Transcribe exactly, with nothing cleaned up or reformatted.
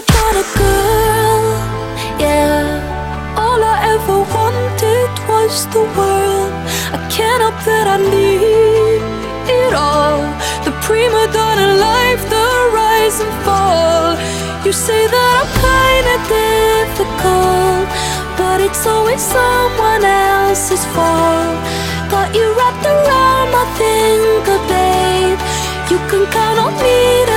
but not a girl. Yeah, all I ever wanted was the world. I can't help that I need it all. The prima donna life, the rise and fall. You say that I'm kinda difficult, but it's always someone else's fault. Got you wrapped around my finger, babe. You can count on me to